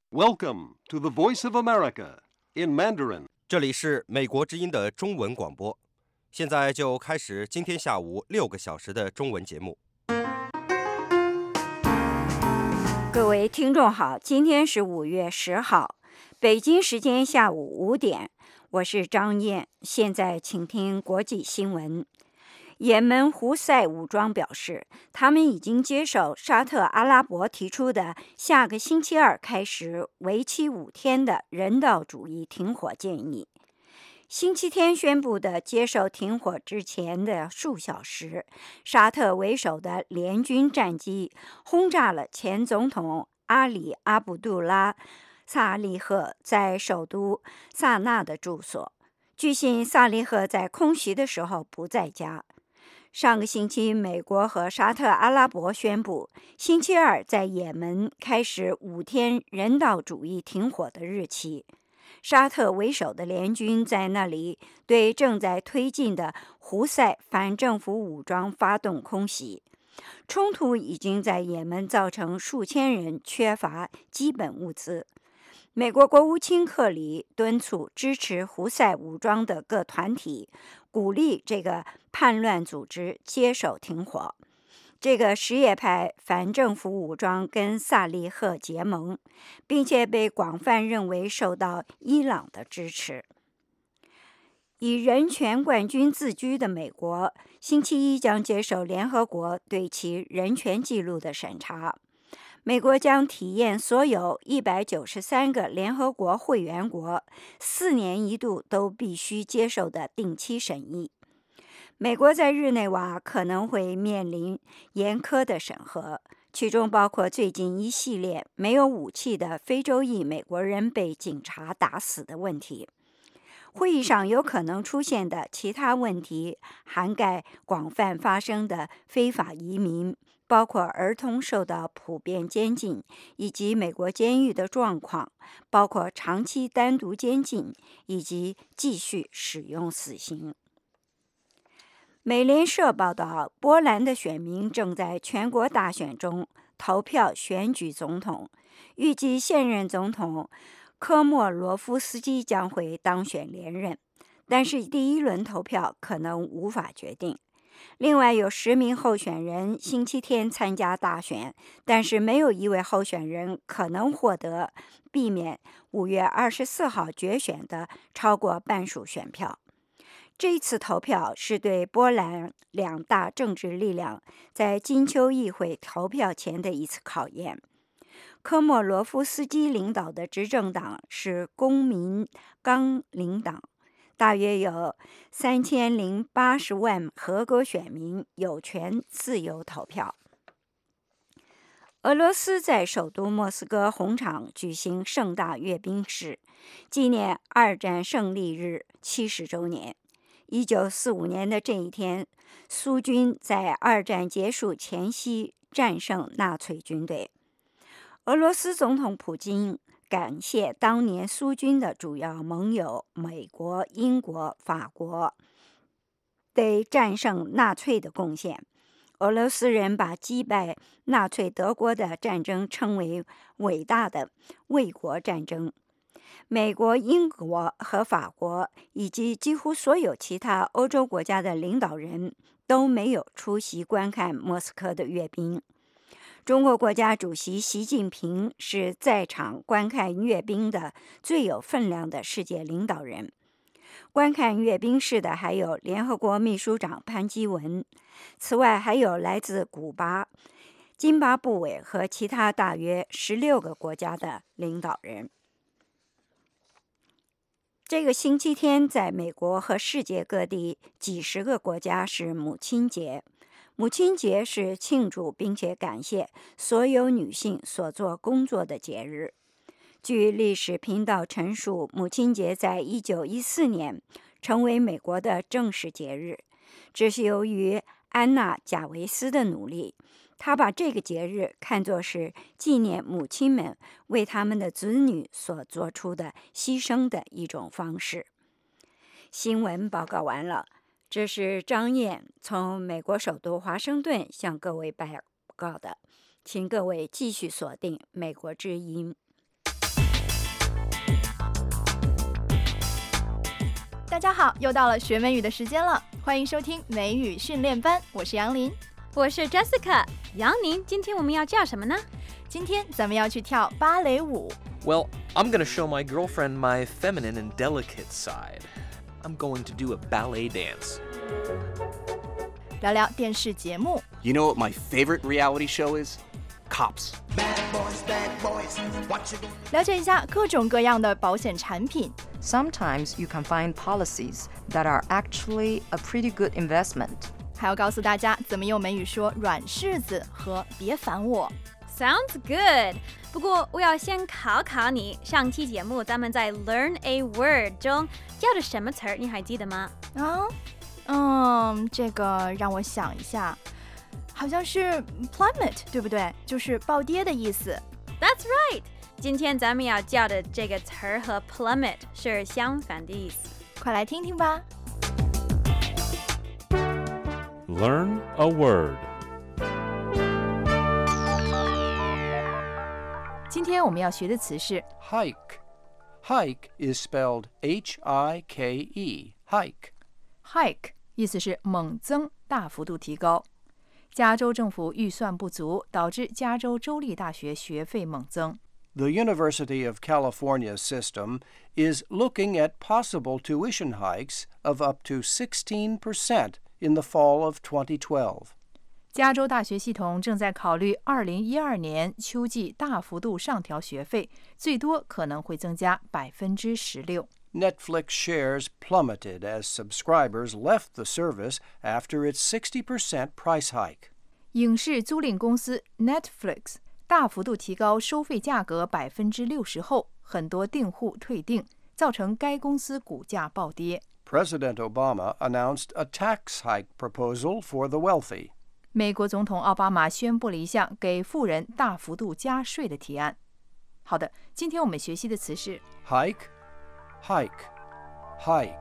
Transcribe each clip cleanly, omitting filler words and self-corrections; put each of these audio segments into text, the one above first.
Welcome to the Voice of America in Mandarin. 这里是美国之音的中文广播，现在就开始今天下午6个小时的中文节目。 各位听众好，今天是5月10号，北京时间下午5点，我是张燕，现在请听国际新闻。也门胡塞武装表示，他们已经接受沙特阿拉伯提出的下个星期二开始为期5天的人道主义停火建议。星期天宣布的接受停火之前的数小时，沙特为首的联军战机轰炸了前总统阿里·阿卜杜拉·萨利赫在首都萨那的住所。据悉，萨利赫在空袭的时候不在家。上个星期，美国和沙特阿拉伯宣布，星期二在也门开始5天人道主义停火的日期。沙特为首的联军在那里对正在推进的胡塞反政府武装发动空袭，冲突已经在也门造成数千人缺乏基本物资。美国国务卿克里敦促支持胡塞武装的各团体，鼓励这个叛乱组织接受停火。这个什叶派反政府武装跟萨利赫结盟，并且被广泛认为受到伊朗的支持。以人权冠军自居的美国，星期一将接受联合国对其人权记录的审查。美国将体验所有193个联合国会员国4年一度都必须接受的定期审议。美国在日内瓦可能会面临严苛的审核，其中包括最近一系列没有武器的非洲裔美国人被警察打死的问题。会议上有可能出现的其他问题涵盖广泛发生的非法移民，包括儿童受到普遍监禁，以及美国监狱的状况，包括长期单独监禁以及继续使用死刑。美联社报道，波兰的选民正在全国大选中投票选举总统，预计现任总统科莫罗夫斯基将会当选连任，但是第一轮投票可能无法决定。另外有10名候选人星期天参加大选，但是没有一位候选人可能获得避免5月24号决选的超过半数选票。这一次投票是对波兰2大政治力量在金秋议会投票前的一次考验。科莫罗夫斯基领导的执政党是公民纲领党，大约有3080万合格选民有权自由投票。俄罗斯在首都莫斯科红场举行盛大阅兵式，纪念2战胜利日70周年。1945年的这一天，苏军在2战结束前夕战胜纳粹军队。俄罗斯总统普京感谢当年苏军的主要盟友美国、英国、法国对战胜纳粹的贡献。俄罗斯人把击败纳粹德国的战争称为伟大的卫国战争。美国、英国和法国以及几乎所有其他欧洲国家的领导人都没有出席观看莫斯科的阅兵。中国国家主席习近平是在场观看阅兵的最有分量的世界领导人。观看阅兵式的还有联合国秘书长潘基文，此外还有来自古巴、津巴布韦和其他大约16个国家的领导人。这个星期天，在美国和世界各地几十个国家是母亲节。母亲节是庆祝并且感谢所有女性所做工作的节日。据历史频道陈述，母亲节在1914年成为美国的正式节日，这是由于安娜·贾维斯的努力。她把这个节日看作是纪念母亲们为他们的子女所做出的牺牲的一种方式。新闻报告完了，这是张燕从美国首都华盛顿向各位报告的，请各位继续锁定美国之音。 家好，又到了学美语的时间了，欢迎收听美语训练班，我是杨林， 我是 Jessica。杨宁，今天我们要教什么呢？ 今天咱们要去跳芭蕾舞。 Well, I'm going to show my girlfriend my feminine and delicate side. I'm going to do a ballet dance. 聊聊电视节目。 You know what my favorite reality show is? Cops. 了解一下各种各样的保险产品。 Sometimes you can find policies that are actually a pretty good investment. 还要告诉大家怎么用美语说软柿子和别烦我。 Sounds good。不过我要先考考你，上期节目咱们在 Learn a Word 中教的什么词儿，你还记得吗？ 这个让我想一下，好像是 plummet， 对不对？就是暴跌的意思。 That's right。今天咱们要教的这个词儿和 plummet 是相反的意思。 快来听听吧。 Learn a word. 今天我们要学的词是 Hike. Hike is spelled H-I-K-E. Hike. hike， 意思是猛增、大幅度提高。加州政府预算不足，导致加州州立大学学费猛增。 The University of California's system is looking at possible tuition hikes of up to 16% in the fall of 2012. 加州大学系统正在考虑2012年秋季大幅度上调学费，最多可能会增加16%。 Netflix shares plummeted as subscribers left the service after its 60% price hike. 影视租赁公司 Netflix 大幅度提高收费价格60%后，很多订户退订，造成该公司股价暴跌。 President Obama announced a tax hike proposal for the wealthy. 美国总统奥巴马宣布了一项给富人大幅度加税的提案。好的，今天我们学习的词是 Hike, hike, hike.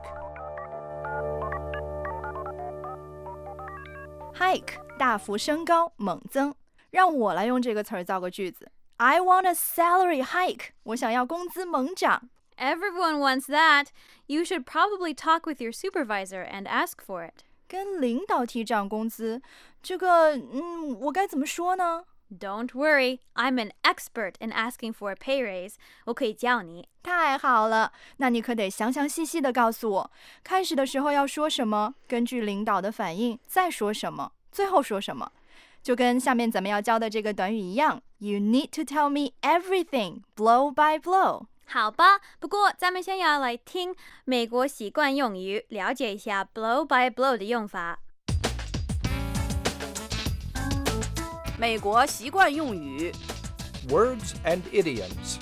hike 大幅升高、猛增。让我来用这个词儿造个句子。I want a salary hike. 我想要工资猛涨。 Everyone wants that. You should probably talk with your supervisor and ask for it. 跟领导提涨工资，这个我该怎么说呢？ Don't worry, I'm an expert in asking for a pay raise. 我可以教你。 太好了，那你可得详详细细地告诉我，开始的时候要说什么，根据领导的反应再说什么，最后说什么。就跟下面咱们要教的这个短语一样 ，You need to tell me everything, blow by blow。 好吧，不过咱们先要来听美国习惯用语，了解一下 blow by blow 的用法。 美国习惯用语 Words and idioms.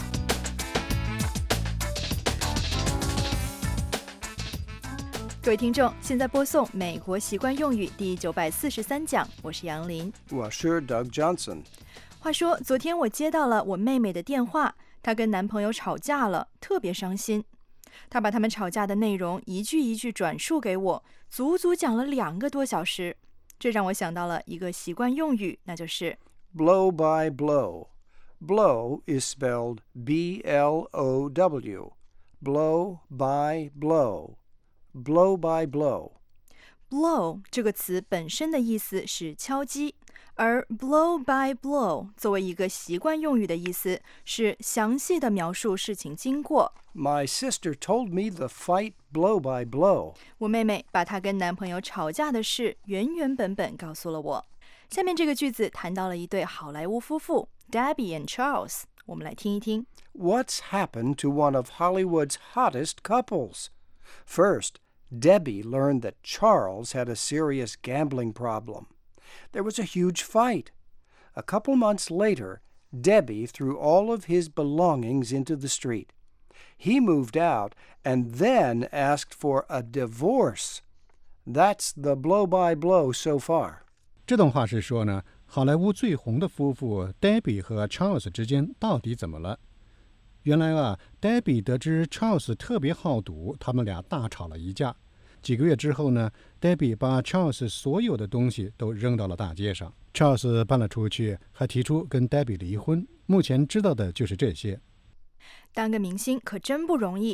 各位听众，现在播送美国习惯用语第943讲，我是杨林。 我是 Doug Johnson. 话说，昨天我接到了我妹妹的电话，她跟男朋友吵架了，特别伤心。她把他们吵架的内容一句一句转述给我，足足讲了2个多小时。这让我想到了一个习惯用语，那就是 Blow by blow. Blow is spelled B-L-O-W. Blow by blow. Blow by blow. blow 这个词本身的意思是敲击，而 blow by blow 作为一个习惯用语的意思是详细的描述事情经过。 My sister told me the fight blow by blow. 我妹妹把她跟男朋友吵架的事原原本本告诉了我。下面这个句子谈到了一对好莱坞夫妇 Debbie and Charles， 我们来听一听。 What's happened to one of Hollywood's hottest couples? First, Debbie learned that Charles had a serious gambling problem. There was a huge fight. A couple months later, Debbie threw all of his belongings into the street. He moved out and then asked for a divorce. That's the blow-by-blow so far. 这段话是说呢，好莱坞最红的夫妇 Debbie 和 Charles 之间到底怎么了？原来啊 ，Debbie 得知 Charles 特别好赌，他们俩大吵了一架。几个月之后呢 ，Debbie 把 Charles 所有的东西都扔到了大街上。Charles 搬了出去，还提出跟 Debbie 离婚。目前知道的就是这些。 当个明星可真不容易。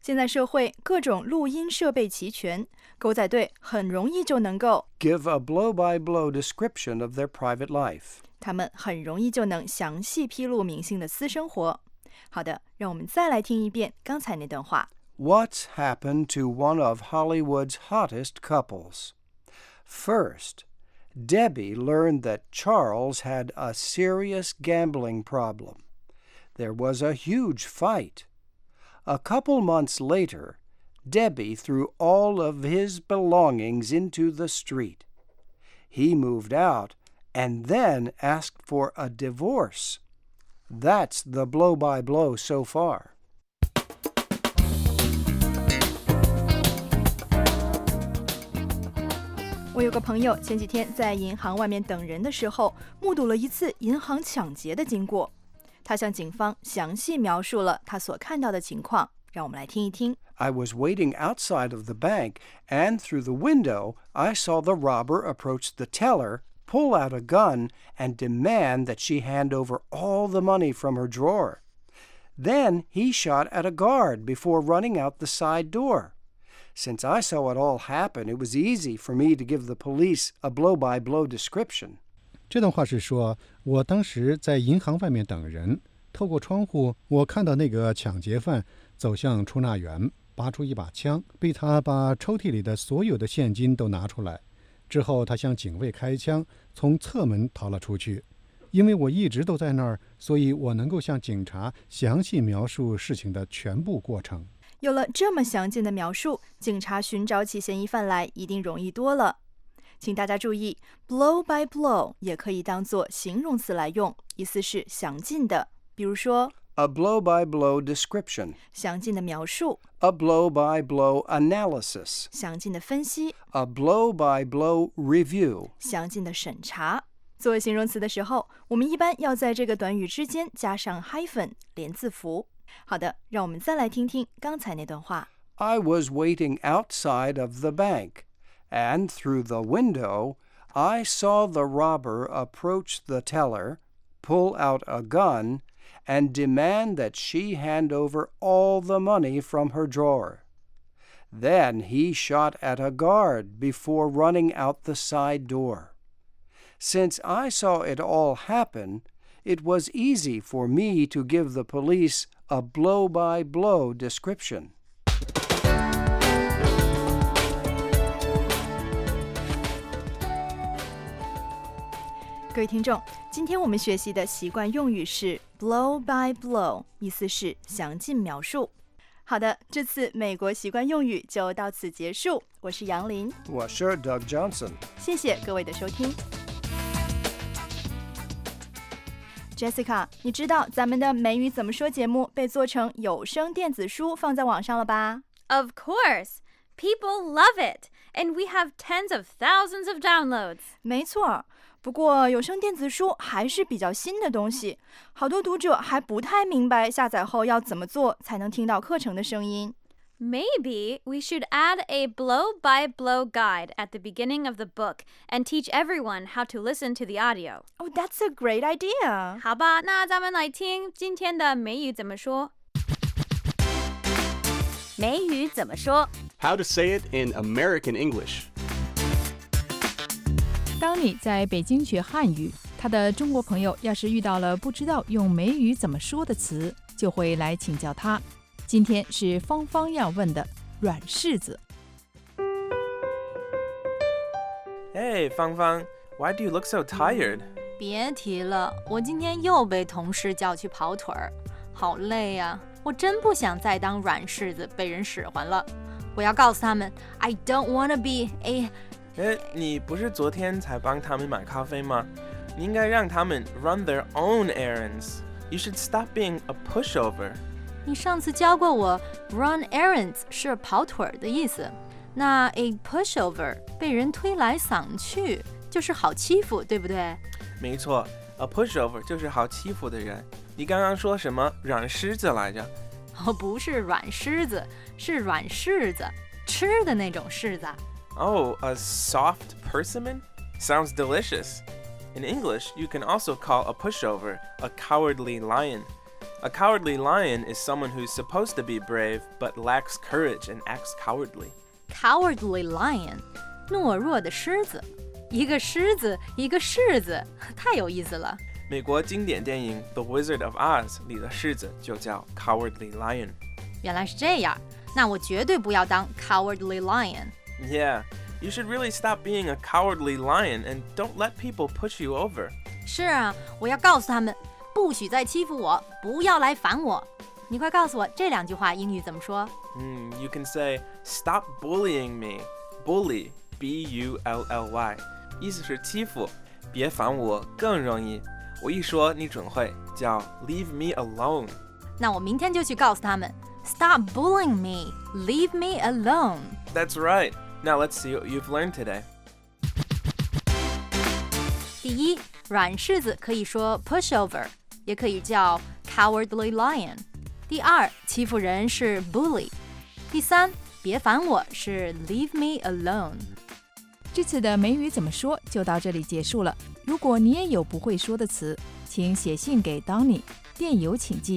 现在社会各种录音设备齐全，狗仔队很容易就能够 give a blow-by-blow description of their private life. 他们很容易就能详细披露明星的私生活。好的，让我们再来听一遍刚才那段话。 What's happened to one of Hollywood's hottest couples? First, Debbie learned that Charles had a serious gambling problem. There was a huge fight. A couple months later, Debbie threw all of his belongings into the street. He moved out and then asked for a divorce. That's the blow-by-blow so far. 我有个朋友前几天在银行外面等人的时候，目睹了一次银行抢劫的经过。他向警方详细描述了他所看到的情况，让我们来听一听。 I was waiting outside of the bank, and through the window, I saw the robber approach the teller, pull out a gun, and demand that she hand over all the money from her drawer. Then he shot at a guard before running out the side door. Since I saw it all happen, it was easy for me to give the police a blow-by-blow description. 这段话是说，我当时在银行外面等人，透过窗户，我看到那个抢劫犯走向出纳员，拔出一把枪，逼他把抽屉里的所有的现金都拿出来。之后，他向警卫开枪，从侧门逃了出去。因为我一直都在那儿，所以我能够向警察详细描述事情的全部过程。 有了这么详尽的描述，警察寻找起嫌疑犯来一定容易多了。请大家注意 blow by blow 也可以当作形容词来用，意思是详尽的。比如说 a blow-by-blow description, 详尽的描述 a blow-by-blow analysis, 详尽的分析 a blow-by-blow review, 详尽的审查。做形容词的时候，我们一般要在这个短语之间加上 hyphen 连字符。好的，让我们再来听听刚才那段话。 I was waiting outside of the bank, and through the window, I saw the robber approach the teller, pull out a gun, and demand that she hand over all the money from her drawer. Then he shot at a guard before running out the side door. Since I saw it all happen, it was easy for me to give the police a blow-by-blow description. 各位听众，今天我们学习的习惯用语是 blow by blow， 意思是详尽描述。好的，这次美国习惯用语就到此结束。我是杨林， 我是 Doug Johnson， 谢谢各位的收听。Jessica， 你知道咱们的美语怎么说节目被做成有声电子书放在网上了吧？ Of course! People love it! And we have tens of thousands of downloads. 没错，不过有声电子书还是比较新的东西，好多读者还不太明白下载后要怎么做才能听到课程的声音。 Maybe we should add a blow-by-blow guide at the beginning of the book and teach everyone how to listen to the audio. Oh, that's a great idea. 好吧，那咱们来听今天的美语怎么说。 美语怎么说 How to say it in American English. 当你在北京学汉语，他的中国朋友要是遇到了不知道用美语怎么说的词，就会来请教他。今天是芳芳要问的软柿子。 Hey, 芳芳 why do you look so tired? 别提了，我今天又被同事叫去跑腿儿，好累呀！我真不想再当软柿子被人使唤了。我要告诉他们 I don't wanna be a... 你不是昨天才帮他们买咖啡吗？你应该让他们 run their own errands. You should stop being a pushover. 你上次教过我 run errands 是跑腿的意思，那 a pushover 被人推来搡去就是好欺负，对不对？ 没错， a pushover 就是好欺负的人。你刚刚说什么软柿子来着？ 不是软柿子，是软柿子，吃的那种柿子。 Oh, a soft persimmon? Sounds delicious. In English, you can also call a pushover a cowardly lion. A cowardly lion is someone who's supposed to be brave but lacks courage and acts cowardly. Cowardly lion， 懦弱的狮子。一个狮子，一个柿子，太有意思了。 美国经典电影《The Wizard of Oz》里的狮子就叫 Cowardly Lion。 原来是这样，那我绝对不要当 Cowardly Lion。 Yeah, you should really stop being a cowardly lion and don't let people push you over. 是啊，我要告诉他们，不许再欺负我，不要来烦我。你快告诉我这两句话英语怎么说 ？You can say, stop bullying me. Bully, B-U-L-L-Y， 意思是欺负，别烦我更容易。我一说你准会，叫 leave me alone。 那我明天就去告诉他们 Stop bullying me, leave me alone. That's right. Now let's see what you've learned today. 第一，软柿子可以说 pushover， 也可以叫 cowardly lion。第二，欺负人是 bully。第三，别烦我是 leave me alone。 这次的美语怎么说就到这里结束了。如果你也有不会说的词，请写信给 Donny， 电邮请寄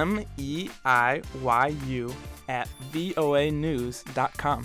meiyu@voanews.com。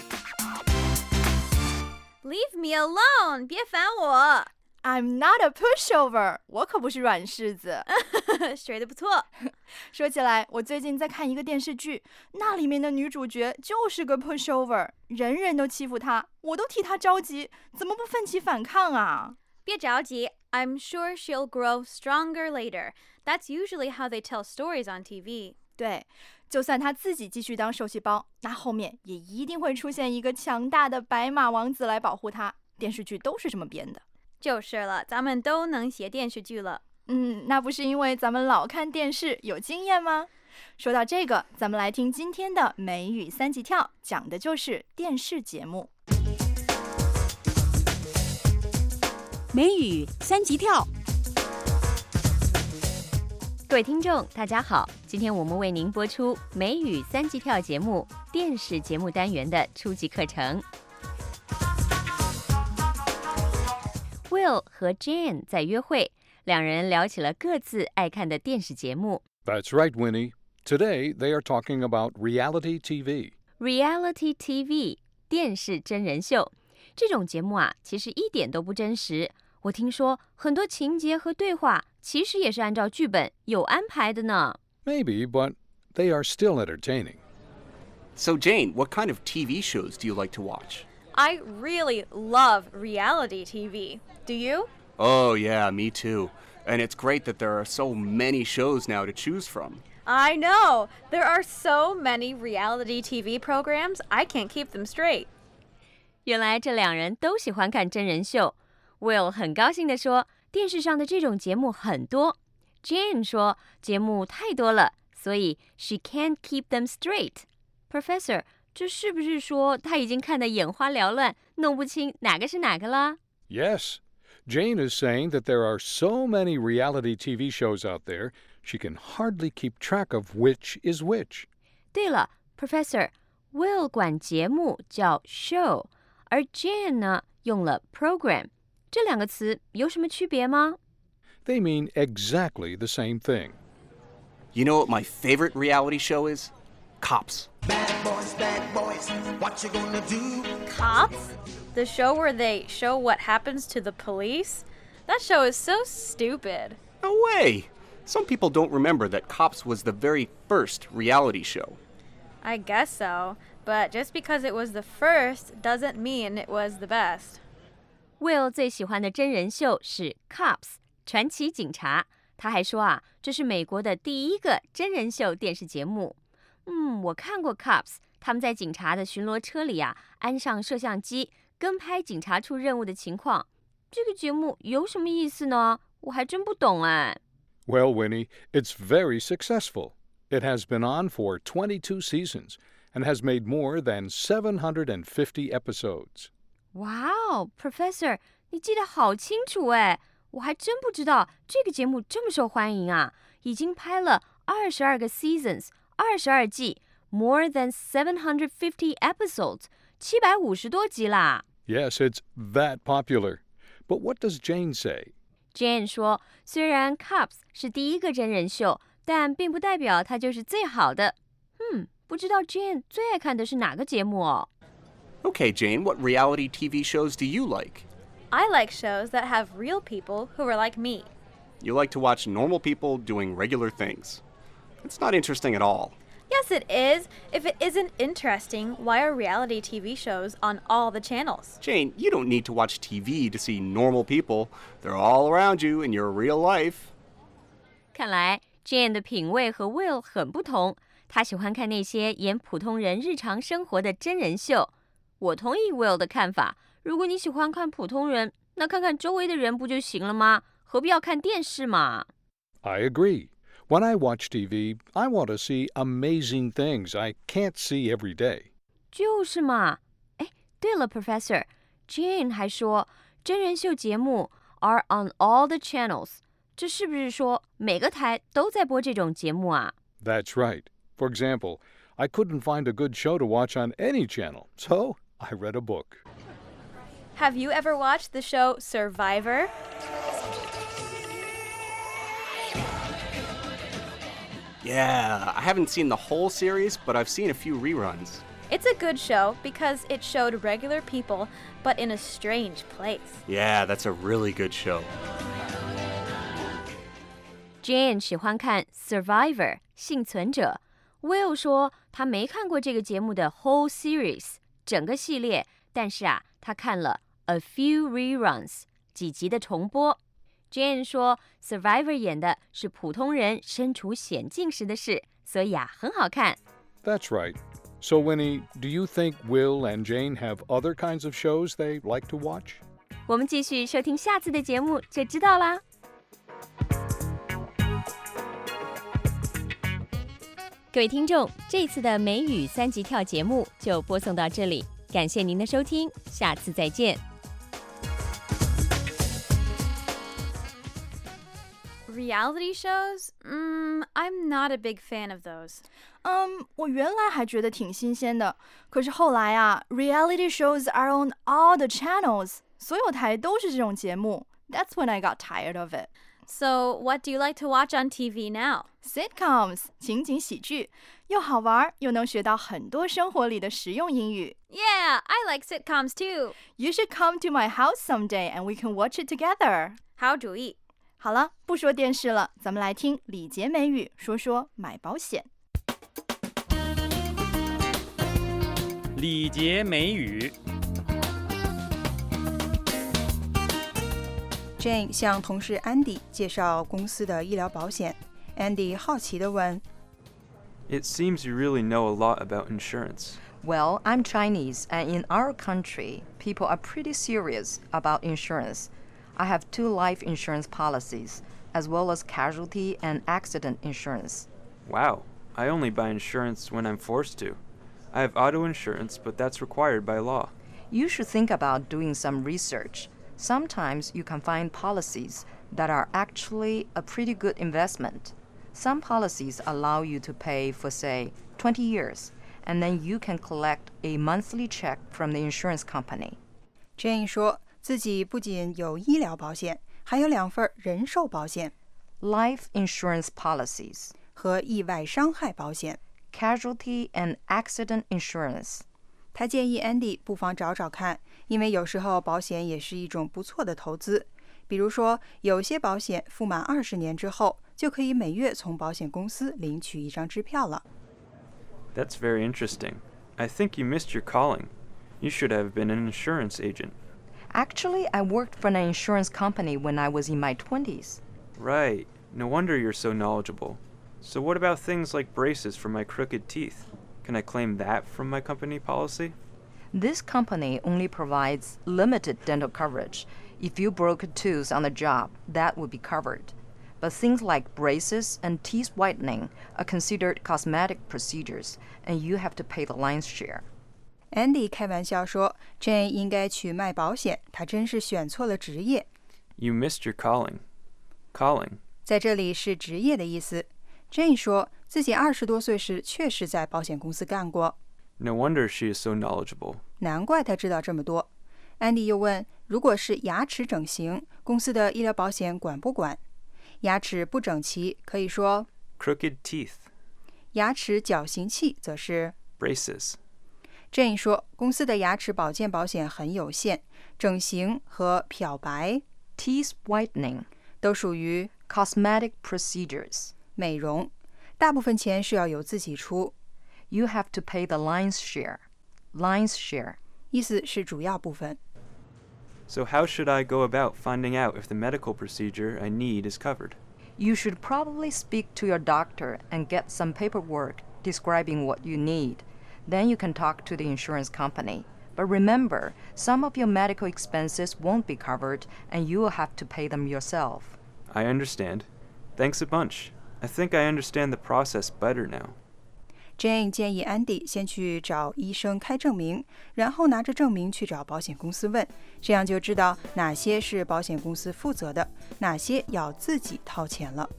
Leave me alone， 别烦我。 I'm not a pushover， 我可不是软柿子。 学得不错。 说起来，我最近在看一个电视剧，那里面的女主角就是个 pushover， 人人都欺负她，我都替她着急，怎么不奋起反抗啊？ 别着急 ，I'm sure she'll grow stronger later. That's usually how they tell stories on TV. 对，就算她自己继续当受气包，那后面也一定会出现一个强大的白马王子来保护她。电视剧都是这么编的。 就是了，咱们都能写电视剧了。 那不是因为咱们老看电视有经验吗？说到这个，咱们来听今天的美语三级跳，讲的就是电视节目。 美语三级跳。 各位听众，大家好，今天我们为您播出美语三级跳节目电视节目单元的初级课程。Will 和 Jane 在约会，两人聊起了各自爱看的电视节目。 That's right, Winnie. Today they are talking about reality TV. Reality TV 电视真人秀，这种节目啊，其实一点都不真实。我听说很多情节和对话其实也是按照剧本有安排的呢。 Maybe, but they are still entertaining. So, Jane, what kind of TV shows do you like to watch? I really love reality TV. Do you? Oh, yeah, me too. And it's great that there are so many shows now to choose from. I know. There are so many reality TV programs, I can't keep them straight. 原来这两人都喜欢看真人秀。Will 很高兴地说，电视上的这种节目很多。Jane 说，节目太多了，所以 she can't keep them straight. Professor, 这是不是说他已经看得眼花缭乱，弄不清哪个是哪个啦？ Yes. Jane is saying that there are so many reality TV shows out there, she can hardly keep track of which is which. 对了 Professor, Will 管节目叫 show, 而 Jane 呢用了 program. 这两个词有什么区别吗？ They mean exactly the same thing. You know what my favorite reality show is? Cops. Bad boys, what you gonna do? Cops? The show where they show what happens to the police? That show is so stupid. No way! Some people don't remember that Cops was the very first reality show. I guess so, but just because it was the first doesn't mean it was the best. Will 最喜欢的真人秀是 Cops 传奇警察，他还说啊，这是美国的第一个真人秀电视节目。我看过 Cops， 他们在警察的巡逻车里啊，安上摄像机，跟拍警察出任务的情况。这个节目有什么意思呢？我还真不懂哎。 Well, Winnie, it's very successful. It has been on for 22 seasons and has made more than 750 episodes. Wow, Professor, 你记得好清楚哎，我还真不知道这个节目这么受欢迎啊，已经拍了22个 seasons, 22季 more than 750 episodes, 750多集啦。 Yes, it's that popular. But what does Jane say? Jane 说，虽然 Cops 是第一个真人秀， 但并不代表它就是最好的。不知道 Jane 最爱看的是哪个节目哦？ Okay, Jane, what reality TV shows do you like? I like shows that have real people who are like me. You like to watch normal people doing regular things. It's not interesting at all. Yes, it is. If it isn't interesting, why are reality TV shows on all the channels? Jane, you don't need to watch TV to see normal people. They're all around you in your real life. 看来 Jane 的品味和 Will 很不同，他喜欢看那些演普通人日常生活的真人秀。我同意 Will 的看法，如果你喜欢看普通人，那看看周围的人不就行了吗？何必要看电视嘛？ I agree. When I watch TV, I want to see amazing things I can't see every day. 就是嘛。对了 Professor, Jane 还说真人秀节目 are on all the channels. 这是不是说每个台都在播这种节目啊？ That's right. For example, I couldn't find a good show to watch on any channel, so I read a book. Have you ever watched the show Survivor? Yeah, I haven't seen the whole series, but I've seen a few reruns. It's a good show because it showed regular people, but in a strange place. Yeah, that's a really good show. Jane 喜欢看 Survivor 幸存者。Will 说他没看过这个节目的 whole series 整个系列，但是他看了 a few reruns 几集的重播。Jane 说 Survivor 演的是普通人身处险境时的事，所以很好看。 That's right. So, Winnie, do you think Will and Jane have other kinds of shows they like to watch? 我们继续收听下次的节目就知道啦。各位听众，这次的美语3级跳节目就播送到这里，感谢您的收听，下次再见。 Reality shows? I'm not a big fan of those. 我原来还觉得挺新鲜的，可是后来reality shows are on all the channels. 所有台都是这种节目。That's when I got tired of it. So, what do you like to watch on TV now? Sitcoms, 情景喜剧，又好玩，又能学到很多生活里的实用英语。 Yeah, I like sitcoms too. You should come to my house someday and we can watch it together. 好主意。 好了，不说电视了，咱们来听礼节美语，说说买保险。 礼节美语。 Jane 向同事 Andy 介绍公司的医疗保险。Andy 好奇地问 It seems you really know a lot about insurance. Well, I'm Chinese, and in our country, people are pretty serious about insurance. I have 2 life insurance policies, as well as casualty and accident insurance. Wow, I only buy insurance when I'm forced to. I have auto insurance, but that's required by law. You should think about doing some research. Sometimes you can find policies that are actually a pretty good investment. Some policies allow you to pay for, say, 20 years, and then you can collect a monthly check from the insurance company. Jane 说自己不仅有医疗保险，还有2份人寿保险 Life insurance policies 和意外伤害保险 Casualty and accident insurance. 他建议 Andy 不妨找找看，因为有时候保险也是一种不错的投资。比如说，有些保险付满20年之后，就可以每月从保险公司领取一张支票了。 That's very interesting. I think you missed your calling. You should have been an insurance agent. Actually, I worked for an insurance company when I was in my 20s. Right. No wonder you're so knowledgeable. So what about things like braces for my crooked teeth? Can I claim that from my company policy? This company only provides limited dental coverage. If you broke a tooth on the job, that would be covered. But things like braces and teeth whitening are considered cosmetic procedures, and you have to pay the lion's share. Andy 开玩笑说 Jane 应该去卖保险，她真是选错了职业。 You missed your calling. Calling. 在这里是职业的意思。Jane 说自己20多岁时确实在保险公司干过。 No wonder she is so knowledgeable. 难怪她知道这么多。Andy 又问，如果是牙齿整形，公司的医疗保险管不管？牙齿不整齐可以说 Crooked teeth. 牙齿矫形器则是 Braces. Jane 说，公司的牙齿保健保险很有限，整形和漂白 teeth whitening 都属于 cosmetic procedures 美容，大部分钱是要由自己出。 You have to pay the lion's share. Lion's share 意思是主要部分。 So how should I go about finding out if the medical procedure I need is covered? You should probably speak to your doctor and get some paperwork describing what you need. Then you can talk to the insurance company. But remember, some of your medical expenses won't be covered and you will have to pay them yourself. I understand. Thanks a bunch. I think I understand the process better now. Jane 建议 Andy 先去找医生开证明，然后拿着证明去找保险公司问，这样就知道哪些是保险公司负责的，哪些要自己掏钱了。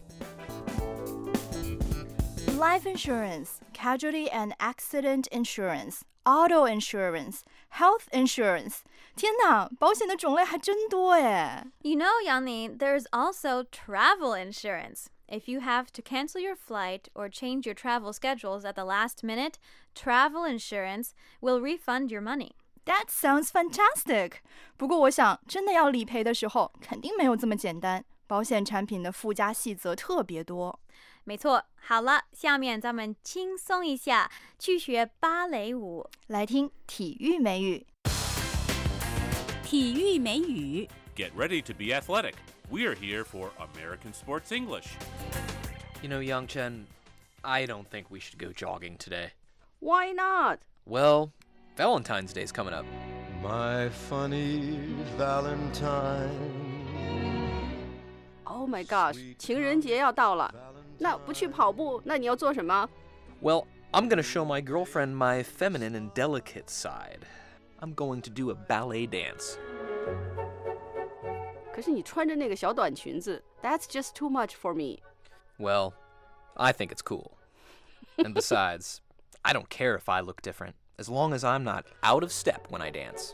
Life insurance, casualty and accident insurance, auto insurance, health insurance. 天哪，保险的种类还真多耶！ You know, Yang-Ni, there's also travel insurance. If you have to cancel your flight or change your travel schedules at the last minute, travel insurance will refund your money. That sounds fantastic. 不过我想，真的要理赔的时候，肯定没有这么简单。保险产品的附加细则特别多。 没错，好了，下面咱们轻松一下，去学芭蕾舞。 来听体育美语。 体育美语。 Get ready to be athletic. We're here for American Sports English. You know, Yang Chen, I don't think we should go jogging today. Why not? Well, Valentine's Day's coming up. My funny Valentine. Oh my gosh, 情人节要到了。那不去跑步，那你要做什么？ Well, I'm going to show my girlfriend my feminine and delicate side. I'm going to do a ballet dance. 可是你穿着那个小短裙子 That's just too much for me. Well, I think it's cool. And besides, I don't care if I look different, as long as I'm not out of step when I dance.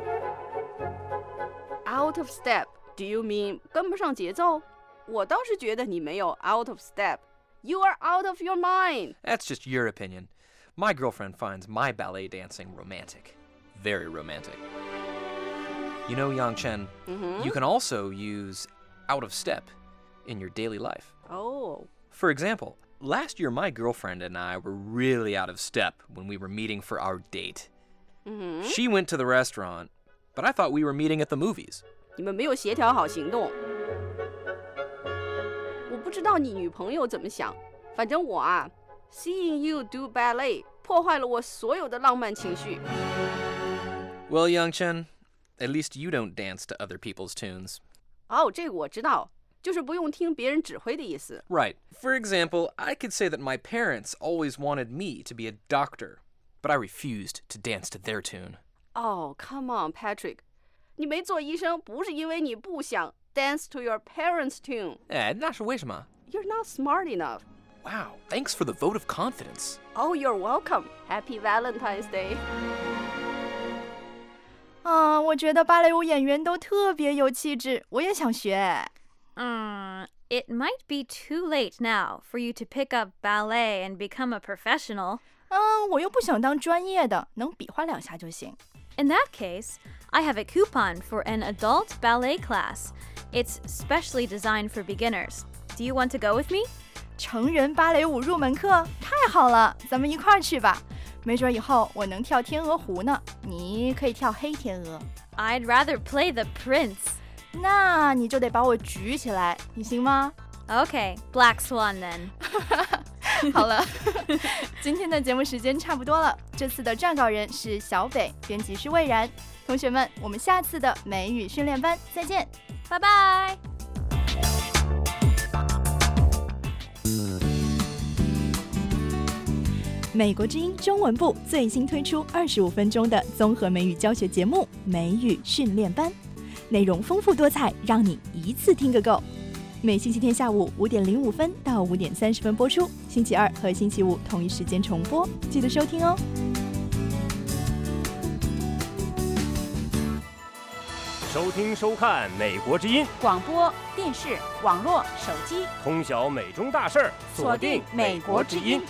Out of step? Do you mean 跟不上节奏？我倒是觉得你没有 out of step. You are out of your mind. That's just your opinion. My girlfriend finds my ballet dancing romantic. Very romantic. You know, Yang Chen, you can also use out of step in your daily life. Oh. For example, last year my girlfriend and I were really out of step when we were meeting for our date. She went to the restaurant, but I thought we were meeting at the movies. 你们没有协调好行动。我不知道你女朋友怎么想，反正我啊 ，seeing you do ballet 破坏了我所有的浪漫情绪。 Well, Yang Chen, at least you don't dance to other people's tunes. 哦，这个我知道，就是不用听别人指挥的意思。 Right. For example, I could say that my parents always wanted me to be a doctor, but I refused to dance to their tune. Oh, come on, Patrick. 你没做医生，不是因为你不想 dance to your parents' tune. 那是为什么？ You're not smart enough. Wow, thanks for the vote of confidence. Oh, you're welcome. Happy Valentine's Day. 我觉得芭蕾舞演员都特别有气质，我也想学。 It might be too late now for you to pick up ballet and become a professional. 我又不想当专业的，能比划两下就行。 In that case, I have a coupon for an adult ballet class. It's specially designed for beginners. Do you want to go with me? 成人芭蕾舞入门课，太好了，咱们一块儿去吧。没准以后我能跳天鹅湖呢，你可以跳黑天鹅。 I'd rather play the prince. 那你就得把我举起来，你行吗？ Okay, Black Swan then. 好了，今天的节目时间差不多了。这次的撰稿人是小北，编辑是魏然。同学们，我们下次的美语训练班再见， 拜拜。 美国之音中文部最新推出25分钟的综合美语教学节目《美语训练班》，内容丰富多彩，让你一次听个够。每星期天下午5点05分到5点30分播出，星期二和星期五同一时间重播，记得收听哦。 收听收看美国之音广播电视、网络、手机， 通晓美中大事儿， 锁定美国之音。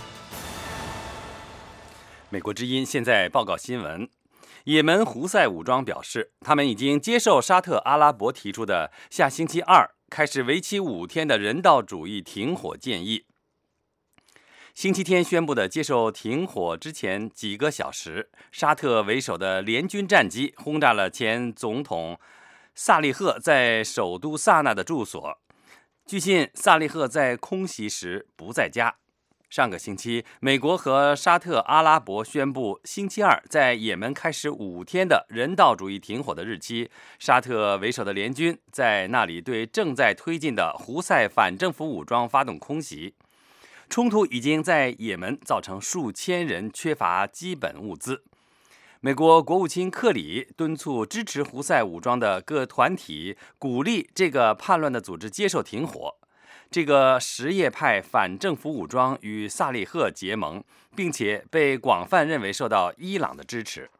美国之音现在报告新闻：也门胡塞武装表示，他们已经接受沙特阿拉伯提出的下星期二开始为期5天的人道主义停火建议。星期天宣布的接受停火之前几个小时，沙特为首的联军战机轰炸了前总统萨利赫在首都萨那的住所。据信，萨利赫在空袭时不在家。上个星期，美国和沙特阿拉伯宣布星期二在也门开始5天的人道主义停火的日期。沙特为首的联军在那里对正在推进的胡塞反政府武装发动空袭。冲突已经在也门造成数千人缺乏基本物资。美国国务卿克里敦促支持胡塞武装的各团体鼓励这个叛乱的组织接受停火。这个什叶派反政府武装与萨利赫结盟，并且被广泛认为受到伊朗的支持。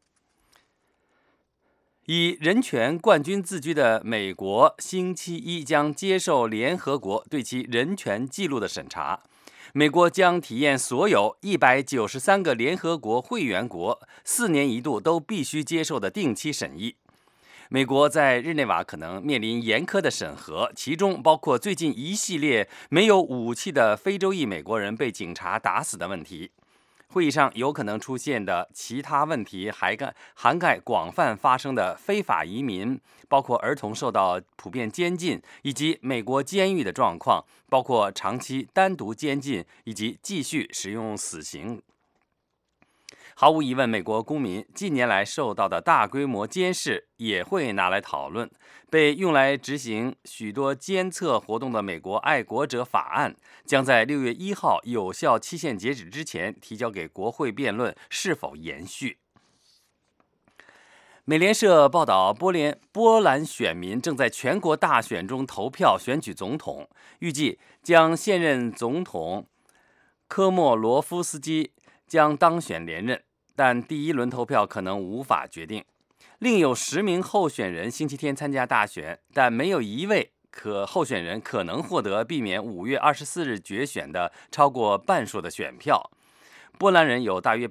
以人权冠军自居的美国星期一将接受联合国对其人权记录的审查。美国将体验所有193个联合国会员国4年一度都必须接受的定期审议。美国在日内瓦可能面临严苛的审核，其中包括最近一系列没有武器的非洲裔美国人被警察打死的问题。会议上有可能出现的其他问题涵盖广泛发生的非法移民，包括儿童受到普遍监禁，以及美国监狱的状况，包括长期单独监禁以及继续使用死刑。毫无疑问，美国公民近年来受到的大规模监视也会拿来讨论。被用来执行许多监测活动的美国爱国者法案将在6月1号有效期限截止之前提交给国会辩论是否延续。美联社报道，波兰选民正在全国大选中投票选举总统，预计将现任总统科莫罗夫斯基将当选连任，但第一轮投票可能无法决定。另有10名候选人星期天参加大选，但没有一位候选人可能获得避免5月24日决选的超过半数的选票。波兰人有大约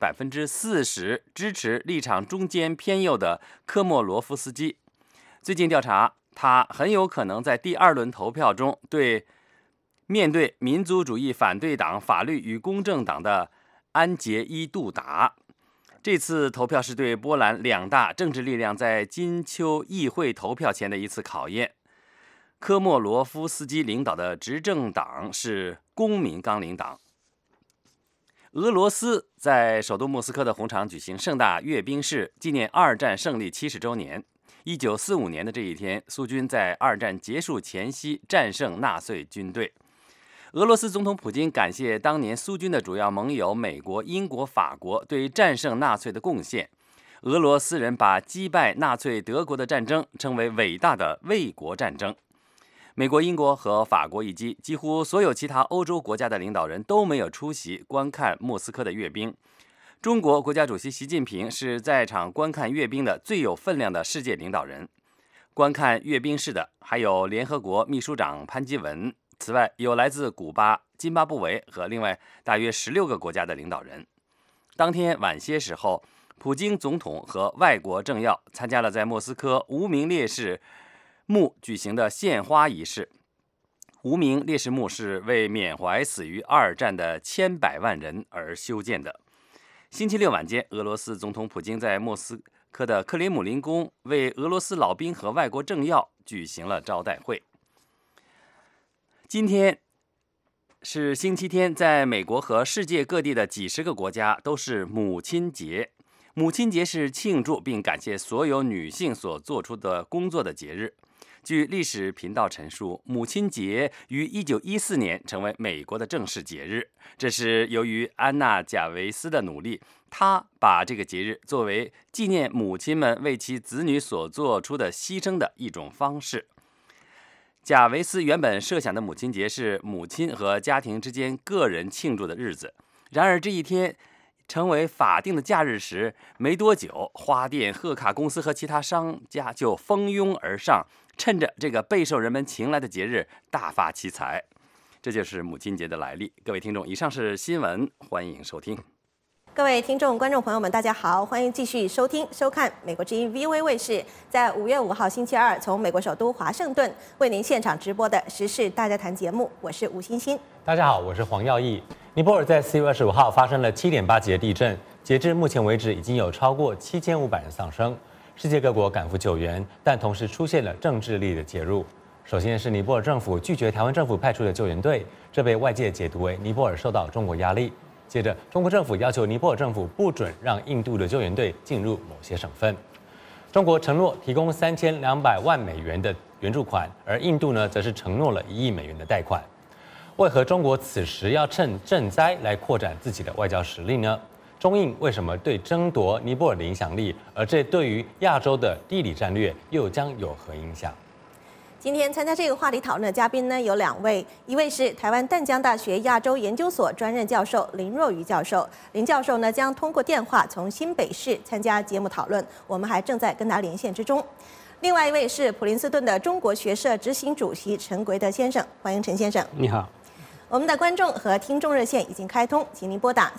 40%支持立场中间偏右的科莫罗夫斯基。最近调查，他很有可能在第2轮投票中面对民族主义反对党法律与公正党的安杰伊杜达。这次投票是对波兰2大政治力量在金秋议会投票前的一次考验。科莫罗夫斯基领导的执政党是公民纲领党。俄罗斯在首都莫斯科的红场举行盛大阅兵式，纪念2战胜利70周年。1945年的这一天，苏军在2战结束前夕战胜纳粹军队。俄罗斯总统普京感谢当年苏军的主要盟友美国、英国、法国对战胜纳粹的贡献。俄罗斯人把击败纳粹德国的战争称为伟大的卫国战争。美国、英国和法国以及几乎所有其他欧洲国家的领导人都没有出席观看莫斯科的阅兵。中国国家主席习近平是在场观看阅兵的最有分量的世界领导人。观看阅兵式的还有联合国秘书长潘基文。此外，有来自古巴、津巴布韦和另外大约16个国家的领导人。当天晚些时候，普京总统和外国政要参加了在莫斯科无名烈士墓举行的献花仪式。无名烈士墓是为缅怀死于2战的千百万人而修建的。星期六晚间，俄罗斯总统普京在莫斯科的克里姆林宫为俄罗斯老兵和外国政要举行了招待会。今天是星期天，在美国和世界各地的几十个国家都是母亲节。母亲节是庆祝并感谢所有女性所做出的工作的节日。据历史频道陈述，母亲节于1914年成为美国的正式节日，这是由于安娜·贾维斯的努力，她把这个节日作为纪念母亲们为其子女所做出的牺牲的一种方式。贾维斯原本设想的母亲节是母亲和家庭之间个人庆祝的日子，然而这一天成为法定的假日时，没多久，花店、贺卡公司和其他商家就蜂拥而上，趁着这个备受人们青睐的节日大发其财。这就是母亲节的来历。各位听众，以上是新闻，欢迎收听。 各位听众、观众朋友们，大家好，欢迎继续收听、收看美国之音 VOA 卫视在5月5号星期二从美国首都华盛顿为您现场直播的时事大家谈节目，我是吴欣欣。 大家好，我是黄耀义。尼泊尔在4月25号发生了7.8级的地震，截至目前为止，已经有超过7500人丧生。世界各国赶赴救援，但同时出现了政治力的介入。首先是尼泊尔政府拒绝台湾政府派出的救援队，这被外界解读为尼泊尔受到中国压力。接着，中国政府要求尼泊尔政府不准让印度的救援队进入某些省份。中国承诺提供3200万美元的援助款，而印度呢，则是承诺了1亿美元的贷款。为何中国此时要趁赈灾来扩展自己的外交实力呢？中印为什么对争夺尼泊尔的影响力，而这对于亚洲的地理战略又将有何影响？ 今天参加这个话题讨论的嘉宾呢有2位，一位是台湾淡江大学亚洲研究所专任教授林若愚教授，林教授呢将通过电话从新北市参加节目讨论，我们还正在跟他连线之中。另外一位是普林斯顿的中国学社执行主席陈奎德先生，欢迎陈先生。 你好。 我们的观众和听众热线已经开通，请您拨打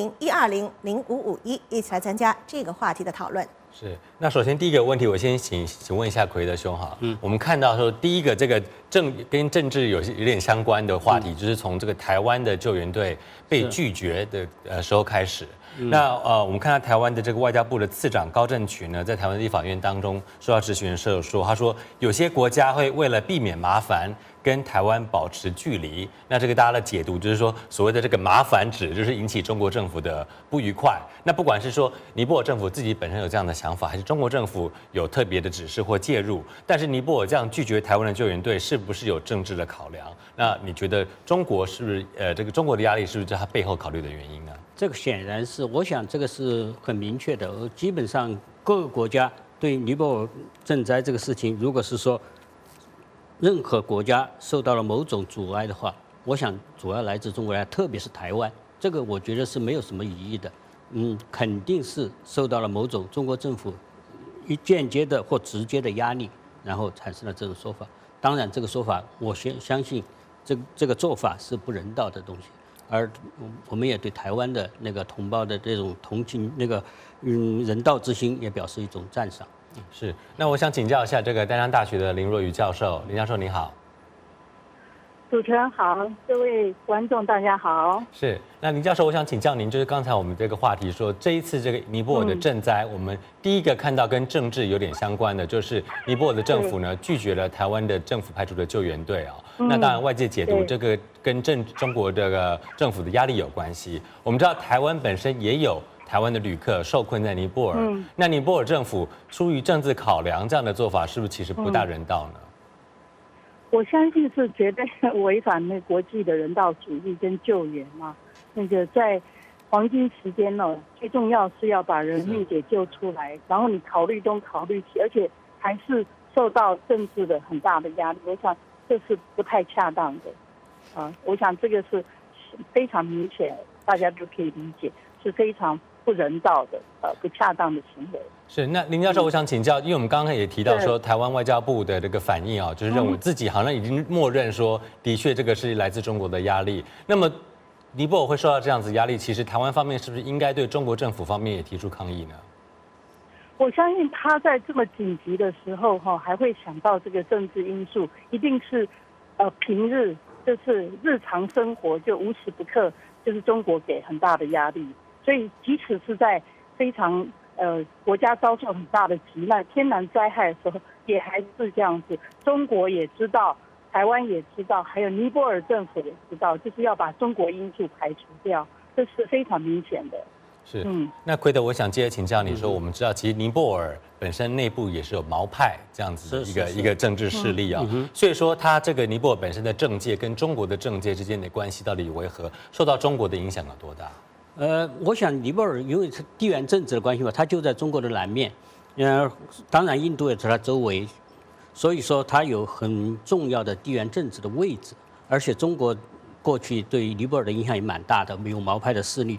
400-120-0551，一起来参加这个话题的讨论。 是，那首先第一个问题，我先请问一下奎德兄哈，我们看到说第一个这个跟政治有点相关的话题，就是从这个台湾的救援队被拒绝的时候开始。那我们看到台湾的这个外交部的次长高正群呢，在台湾立法院当中受到质询的时候说，他说有些国家会为了避免麻烦，跟台湾保持距离。那这个大家的解读就是说，所谓的这个麻烦指就是引起中国政府的不愉快。那不管是说尼泊尔政府自己本身有这样的想法，还是中国政府有特别的指示或介入，但是尼泊尔这样拒绝台湾的救援队，是不是有政治的考量？那你觉得中国是不是这个中国的压力是不是它背后考虑的原因呢？ 这个显然是，我想这个是很明确的。基本上各个国家对尼泊尔赈灾这个事情，如果是说任何国家受到了某种阻碍的话，我想主要来自中国人，特别是台湾，这个我觉得是没有什么疑义的。肯定是受到了某种中国政府间接的或直接的压力，然后产生了这种说法。当然，这个说法我相信这个做法是不人道的东西。而我们也对台湾的那个同胞的这种同情、人道之心也表示一种赞赏。 是，那我想请教一下这个淡江大学的林若愚教授，林教授你好。 主持人好，各位观众大家好。 是，那林教授，我想请教您，就是刚才我们这个话题说，这一次这个尼泊尔的赈灾，我们第一个看到跟政治有点相关的，就是尼泊尔的政府呢拒绝了台湾的政府派出的救援队啊。那当然外界解读这个跟中国这个政府的压力有关系。我们知道台湾本身也有台湾的旅客受困在尼泊尔，那尼泊尔政府出于政治考量这样的做法，是不是其实不大人道呢？ 我相信是绝对违反那国际的人道主义跟救援嘛。那个在黄金时间呢，最重要是要把人命给救出来，然后你考虑东考虑西，而且还是受到政治的很大的压力，我想这是不太恰当的。我想这个是非常明显，大家都可以理解，是非常不人道的不恰当的行为。 是，那林教授，我想请教，因为我们刚刚也提到说，台湾外交部的这个反应啊，就是认为自己好像已经默认说，的确这个是来自中国的压力。那么尼泊尔会受到这样子压力，其实台湾方面是不是应该对中国政府方面也提出抗议呢？ 我相信他在这么紧急的时候还会想到这个政治因素，一定是平日就是日常生活就无时不刻就是中国给很大的压力，所以即使是在非常国家遭受很大的急难、天然灾害的时候，也还是这样子。中国也知道，台湾也知道，还有尼泊尔政府也知道，就是要把中国因素排除掉，这是非常明显的。 是，那奎德，我想接着请教你说，我们知道其实尼泊尔本身内部也是有毛派这样子的一个政治势力啊，所以说它这个尼泊尔本身的政界跟中国的政界之间的关系到底为何，受到中国的影响有多大？ 我想尼泊尔因为是地缘政治的关系嘛，它就在中国的南面，当然印度也在它周围，所以说它有很重要的地缘政治的位置，而且中国过去对尼泊尔的影响也蛮大的，有毛派的势力，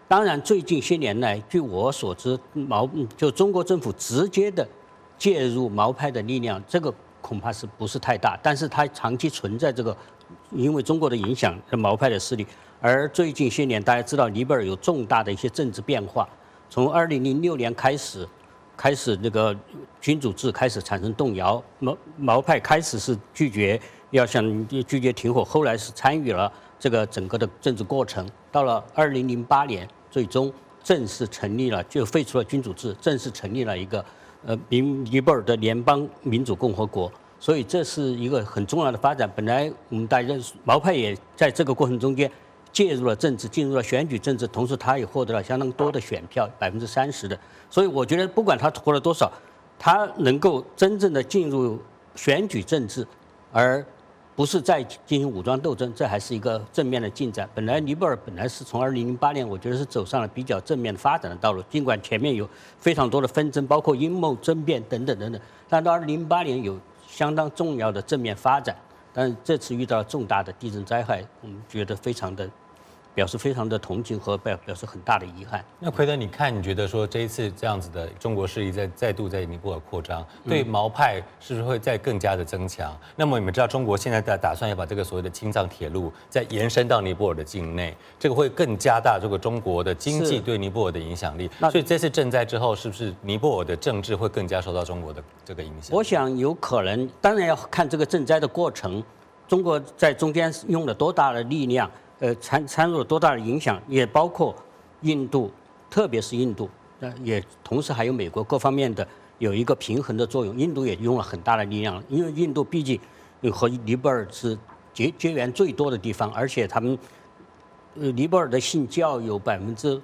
当然，最近些年来，据我所知，就中国政府直接的介入毛派的力量，这个恐怕是不是太大？但是它长期存在这个，因为中国的影响，毛派的势力。而最近些年，大家知道尼泊尔有重大的一些政治变化，从2006年开始那个君主制开始产生动摇，毛派开始是拒绝停火，后来是参与了这个整个的政治过程。到了2008年，最终正式成立了，就废除了君主制，正式成立了一个尼泊尔的联邦民主共和国。所以这是一个很重要的发展。本来我们大家认识，毛派也在这个过程中间介入了政治，进入了选举政治，同时他也获得了相当多的选票，30%的。所以我觉得不管他获了多少，他能够真正的进入选举政治，而不是再进行武装斗争，这还是一个正面的进展。本来尼泊尔本来是从2008年，我觉得是走上了比较正面的发展的道路，尽管前面有非常多的纷争，包括阴谋争辩等等等等，但到2008年有相当重要的正面发展。但这次遇到重大的地震灾害，我们觉得表示非常的同情和表示很大的遗憾。 那奎德，你觉得说这一次这样子的中国势力再度在尼泊尔扩张，对毛派是不是会再更加的增强？那么你们知道中国现在打算要把这个所谓的青藏铁路再延伸到尼泊尔的境内，这个会更加大这个中国的经济对尼泊尔的影响力。所以这次震灾之后，是不是尼泊尔的政治会更加受到中国的这个影响？ 我想有可能，当然要看这个震灾的过程，中国在中间用了多大的力量。参入了多大的影响，也包括印度，特别是印度，也同时还有美国各方面的有一个平衡的作用。印度也用了很大的力量，因为印度毕竟和尼泊尔是结缘最多的地方，而且他们尼泊尔的信教有88%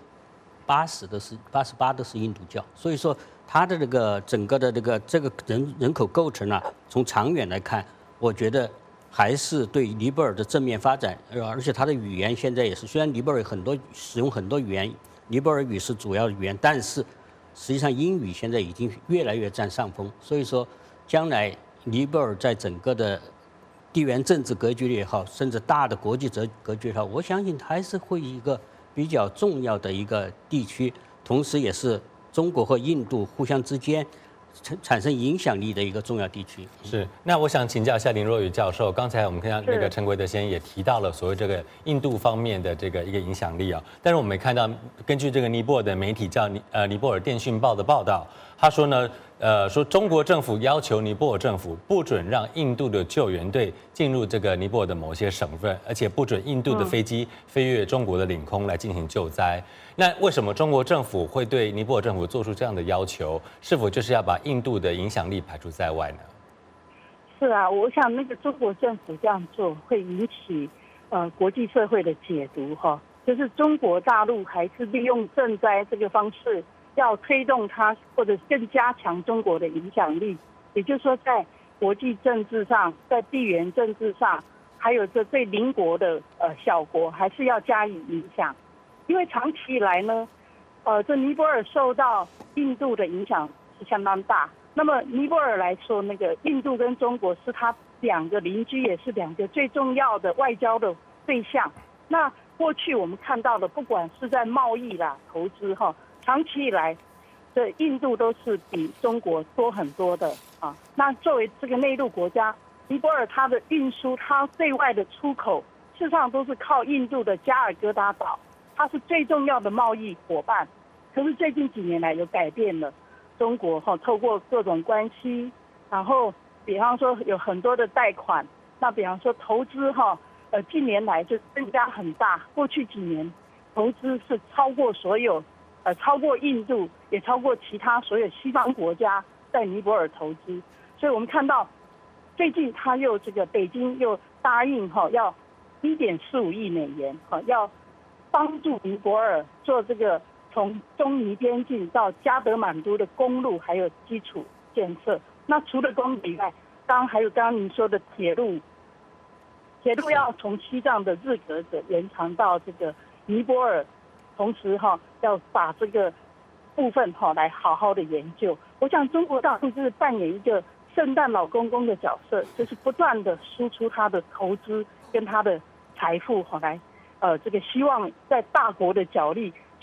的是印度教，所以说它的这个整个的这个人口构成啊，从长远来看，我觉得还是对尼泊尔的正面发展，而且它的语言现在也是，虽然尼泊尔使用很多语言，尼泊尔语是主要的语言，但是实际上英语现在已经越来越占上风。所以说，将来尼泊尔在整个的地缘政治格局里也好，甚至大的国际格局也好，我相信它还是会一个比较重要的一个地区，同时也是中国和印度互相之间产生影响力的一个重要地区。 是，那我想请教一下林若瑀教授，刚才我们看到那个陈奎德先生也提到了所谓这个印度方面的这个一个影响力啊，但是我们也看到，根据这个尼泊尔的媒体叫尼泊尔电讯报的报道，他说呢，说中国政府要求尼泊尔政府不准让印度的救援队进入这个尼泊尔的某些省份，而且不准印度的飞机飞越中国的领空来进行救灾。那为什么中国政府会对尼泊尔政府做出这样的要求？是否就是要把印度的影响力排除在外呢？ 是啊，我想那个中国政府这样做会引起国际社会的解读哈，就是中国大陆还是利用赈灾这个方式要推动它，或者更加强中国的影响力。也就是说，在国际政治上，在地缘政治上，还有这对邻国的小国，还是要加以影响。因为长期以来呢，这尼泊尔受到印度的影响是相当大。那么尼泊尔来说，那个印度跟中国是它两个邻居，也是两个最重要的外交的对象。那过去我们看到的，不管是在贸易啦、投资哈，长期以来，这印度都是比中国多很多的啊。那作为这个内陆国家，尼泊尔它的运输、它对外的出口，事实上都是靠印度的加尔各答岛。它是最重要的贸易伙伴，可是最近几年来有改变了。中国透过各种关系，然后比方说有很多的贷款，那比方说投资近年来就增加很大。过去几年投资是超过超过印度，也超过其他所有西方国家在尼泊尔投资。所以我们看到最近他又北京又答应要1.45亿美元要帮助尼泊尔做这个从中尼边境到加德满都的公路还有基础建设。那除了公路以外，还有刚刚您说的铁路要从西藏的日格格延长到这个尼泊尔，同时要把这个部分来好好的研究。我想中国大陆就是扮演一个圣诞老公公的角色，就是不断的输出他的投资跟他的财富来。这个希望在大国的角力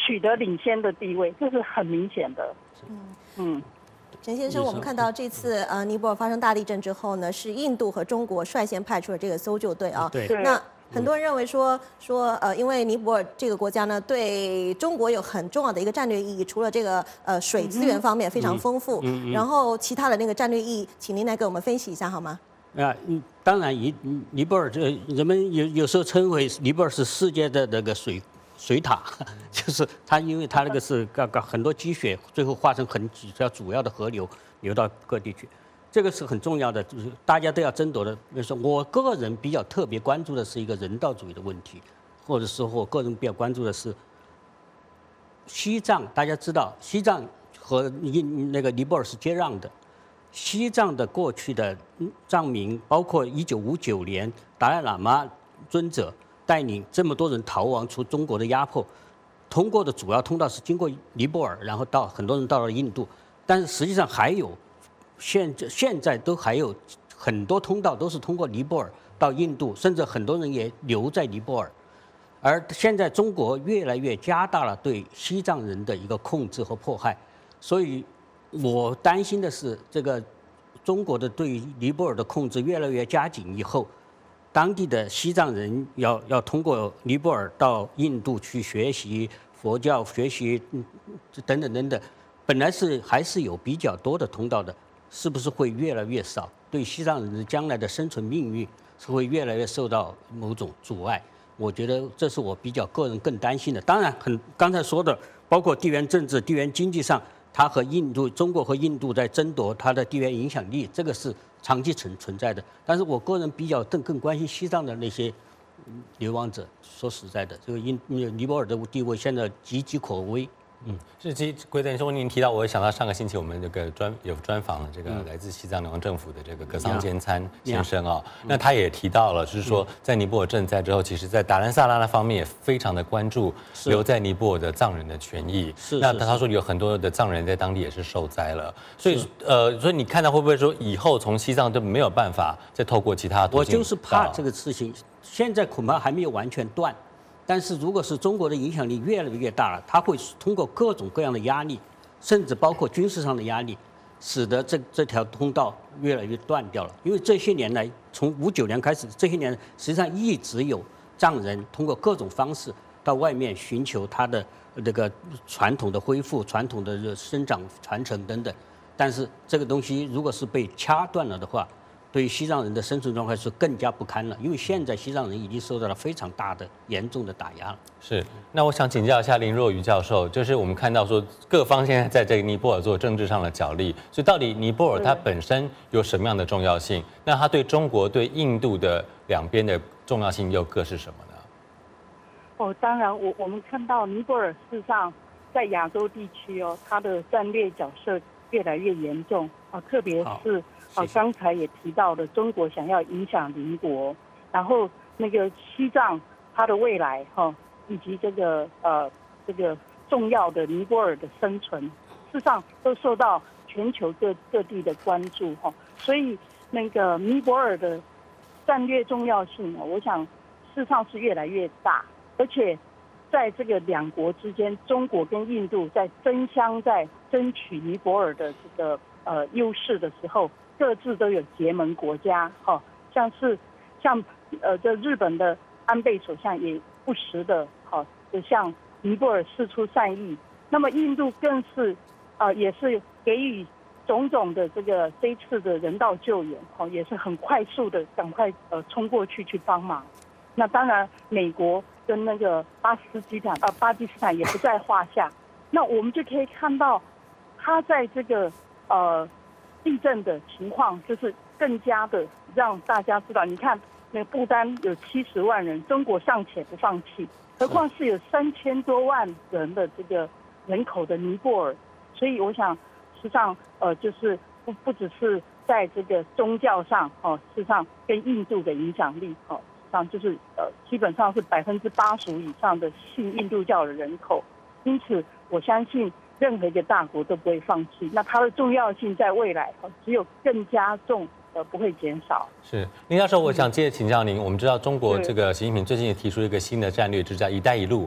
取得领先的地位，这是很明显的。 陈先生，我们看到这次尼泊尔发生大地震之后呢，是印度和中国率先派出了这个搜救队啊。 对。 那很多人认为说因为尼泊尔这个国家呢，对中国有很重要的一个战略意义，除了这个水资源方面非常丰富，然后其他的那个战略意义，请您来给我们分析一下好吗？ 当然，尼泊尔这人们有时候称为尼泊尔是世界的那个水塔，就是它，因为它那个是很多积雪，最后化成几条主要的河流流到各地去，这个是很重要的，就是大家都要争夺的。比如说，我个人比较特别关注的是一个人道主义的问题，或者说我个人比较关注的是西藏。大家知道，西藏和那个尼泊尔是接壤的。西藏的过去的藏民，包括1959年达赖喇嘛尊者带领这么多人逃亡出中国的压迫，通过的主要通道是经过尼泊尔，然后很多人到了印度，但是实际上还有现在都还有很多通道都是通过尼泊尔到印度，甚至很多人也留在尼泊尔。而现在中国越来越加大了对西藏人的一个控制和迫害，所以我担心的是，这个中国的对尼泊尔的控制越来越加紧以后，当地的西藏人要通过尼泊尔到印度去学习佛教、学习等等，本来还是有比较多的通道的，是不是会越来越少？对西藏人的将来的生存命运是会越来越受到某种阻碍。我觉得这是我比较个人更担心的。当然，刚才说的，包括地缘政治、地缘经济上。它和中国和印度在争夺它的地缘影响力，这个是长期存在的。但是我个人比较更关心西藏的那些流亡者。说实在的，这个尼泊尔的地位现在岌岌可危。 是归正兄，您提到，我想到上个星期我们这个有专访了这个来自西藏联邦政府的这个格桑坚参先生啊，那他也提到了，就是说在尼泊尔震灾之后，其实在达兰萨拉那方面也非常的关注留在尼泊尔的藏人的权益。那他说有很多的藏人在当地也是受灾了，所以你看到会不会说以后从西藏就没有办法再透过其他途径？ 我就是怕这个事情，现在恐怕还没有完全断。但是如果是中国的影响力越来越大了，它会通过各种各样的压力，甚至包括军事上的压力，使得这条通道越来越断掉了。因为这些年来，从59年开始，这些年实际上一直有藏人通过各种方式到外面寻求他的这个传统的恢复、传统的生长传承等等。但是这个东西如果是被掐断了的话，对于西藏人的生存状况是更加不堪了，因为现在西藏人已经受到了非常大的、严重的打压了。 是，那我想请教一下林若愚教授，就是我们看到说各方现在在这个尼泊尔做政治上的角力，所以到底尼泊尔它本身有什么样的重要性？那它对中国、对印度的两边的重要性又各是什么呢？ 当然，我们看到尼泊尔事实上在亚洲地区它的战略角色越来越严重特别是。刚才也提到了，中国想要影响邻国，然后那个西藏它的未来以及这个重要的尼泊尔的生存，事实上都受到全球各地的关注所以那个尼泊尔的战略重要性我想事实上是越来越大，而且在这个两国之间，中国跟印度在争取尼泊尔的这个优势的时候。各自都有结盟国家像这日本的安倍首相也不时的就向尼泊尔释出善意，那么印度更是也是给予种种的这一次的人道救援也是很快速的赶快冲过去帮忙。那当然美国跟那个巴基斯坦也不在话下。那我们就可以看到他在这个地震的情况，就是更加的让大家知道，你看那个不丹有70万人，中国尚且不放弃，何况是有3000多万人的这个人口的尼泊尔。所以我想实际上就是不只是在这个宗教上事实上跟印度的影响力实际上就是基本上是85%以上的信印度教的人口，因此我相信任何一个大国都不会放弃，那它的重要性在未来只有更加重，不会减少。 是林教授，我想接着请教您。我们知道中国这个习近平最近也提出一个新的战略，就叫“一带一路”。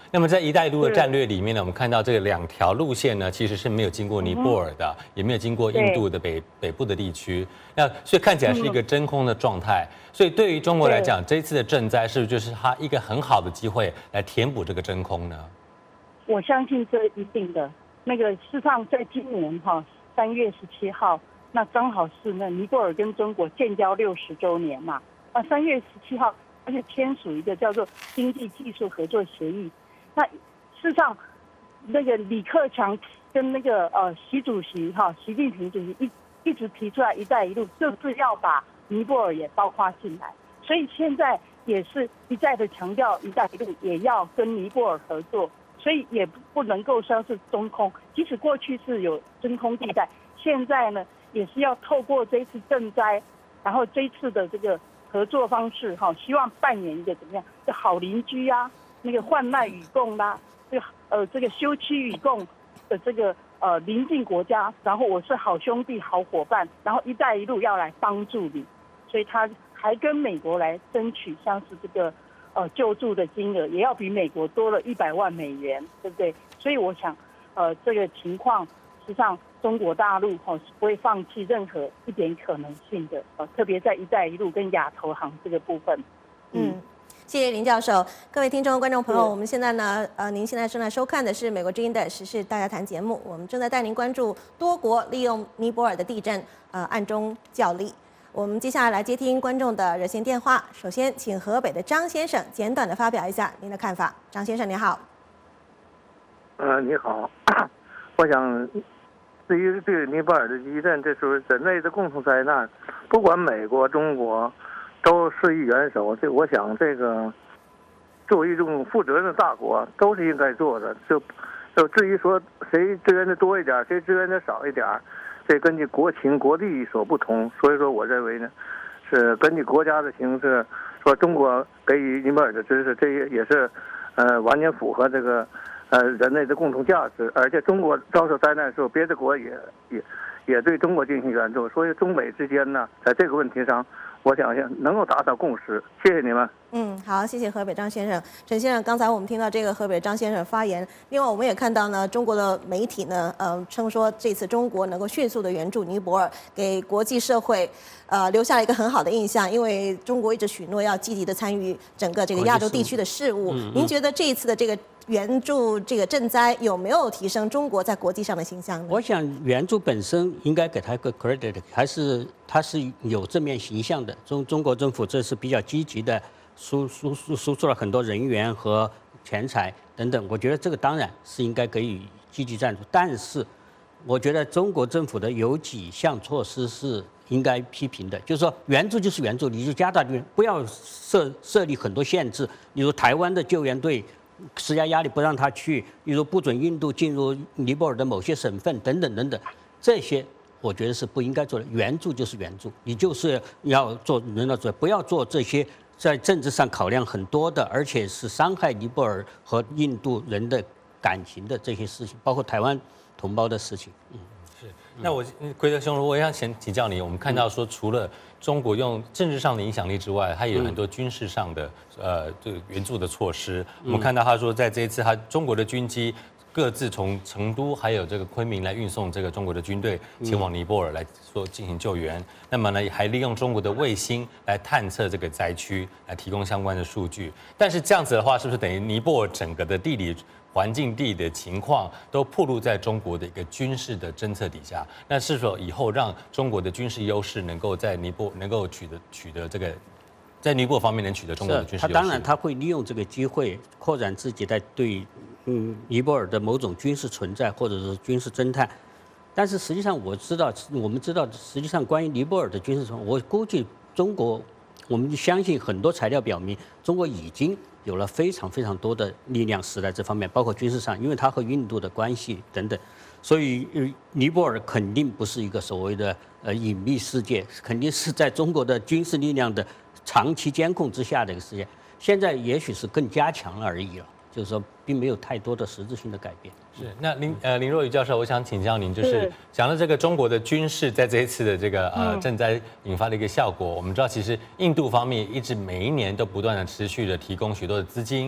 那么在“一带一路”的战略里面呢，我们看到这个2条路线呢，其实是没有经过尼泊尔的，也没有经过印度的北部的地区。那所以看起来是一个真空的状态。所以对于中国来讲，这一次的赈灾是不是就是它一个很好的机会来填补这个真空呢？ 我相信这一定的。那个事实上，在今年3月17号，那刚好是那尼泊尔跟中国建交60周年嘛。那3月17号，它就签署一个叫做经济技术合作协议。那事实上，那个李克强跟那个习主席习近平主席一直提出来"一带一路"，就是要把尼泊尔也包括进来。所以现在也是一再的强调"一带一路"也要跟尼泊尔合作。所以也不能够说是中空，即使过去是有真空地带，现在呢也是要透过这一次赈灾，然后这一次的这个合作方式希望扮演一个怎么样的好邻居啊，那个患难与共啦，这个休戚与共的这个邻近国家，然后我是好兄弟好伙伴，然后"一带一路"要来帮助你，所以他还跟美国来争取像是这个。救助的金额也要比美国多了100万美元，对不对？所以我想，这个情况，实际上中国大陆是不会放弃任何一点可能性的，特别在"一带一路"跟亚投行这个部分。 谢谢林教授。各位听众、观众朋友，我们现在呢，您现在正在收看的是美国之音的时事大家谈节目，我们正在带您关注多国利用尼泊尔的地震，暗中角力。我们接下来接听观众的热线电话。首先，请河北的张先生简短的发表一下您的看法。张先生，您好。 你好，我想，对于这个尼泊尔的地震，这是人类的共同灾难，不管美国、中国，都施以援手。我想这个作为一种负责任的大国，都是应该做的。就至于说谁支援的多一点，谁支援的少一点。这根据国情国力所不同，所以说我认为呢，是根据国家的形势，说中国给予尼泊尔的支持，这也是完全符合这个人类的共同价值。而且中国遭受灾难的时候，别的国也对中国进行援助，所以中美之间呢，在这个问题上，我想能够达到共识。谢谢你们。 好，谢谢河北张先生。陈先生，刚才我们听到这个河北张先生发言，另外我们也看到呢，中国的媒体呢，称说这次中国能够迅速的援助尼泊尔，给国际社会留下了一个很好的印象，因为中国一直许诺要积极的参与整个这个亚洲地区的事务。您觉得这一次的这个援助这个赈灾有没有提升中国在国际上的形象呢？我想援助本身应该给他一个 credit， 还是它是有正面形象的。中国政府这是比较积极的输出了很多人员和钱财等等，我觉得这个当然是应该给予积极赞助。但是我觉得中国政府的有几项措施是应该批评的，就是说援助就是援助，你就加大援，不要设立很多限制，比如台湾的救援队施加压力不让他去，比如不准印度进入尼泊尔的某些省份等等等等，这些我觉得是不应该做的。援助就是援助，你就是要做人道主义，不要做这些在政治上考量很多的，而且是伤害尼泊尔和印度人的感情的这些事情，包括台湾同胞的事情。 那奎德兄，我想先请教你，我们看到说，除了中国用政治上的影响力之外，它也有很多军事上的这个援助的措施。我们看到他说，在这一次，中国的军机各自从成都还有这个昆明来运送这个中国的军队前往尼泊尔来说进行救援。那么呢，还利用中国的卫星来探测这个灾区，来提供相关的数据。但是这样子的话，是不是等于尼泊尔整个的地理环境地的情况都暴露在中国的一个军事的侦测底下？那是否以后让中国的军事优势能够在尼泊能够取得这个，在尼泊尔方面能取得中国的军事优势？ 他当然他会利用这个机会扩展自己在对尼泊尔的某种军事存在或者是军事侦探。但是实际上我们知道，实际上关于尼泊尔的军事存在，我估计中国，我们相信很多材料表明，中国已经有了非常非常多的力量使在这方面，包括军事上，因为它和印度的关系等等，所以尼泊尔肯定不是一个所谓的隐秘世界，肯定是在中国的军事力量的长期监控之下的一个世界。现在也许是更加强了而已了，就是说并没有太多的实质性的改变。 是，那林若愚教授，我想请教您，就是讲到这个中国的军事在这一次的这个赈灾引发的一个效果，我们知道其实印度方面一直每一年都不断的持续的提供许多的资金，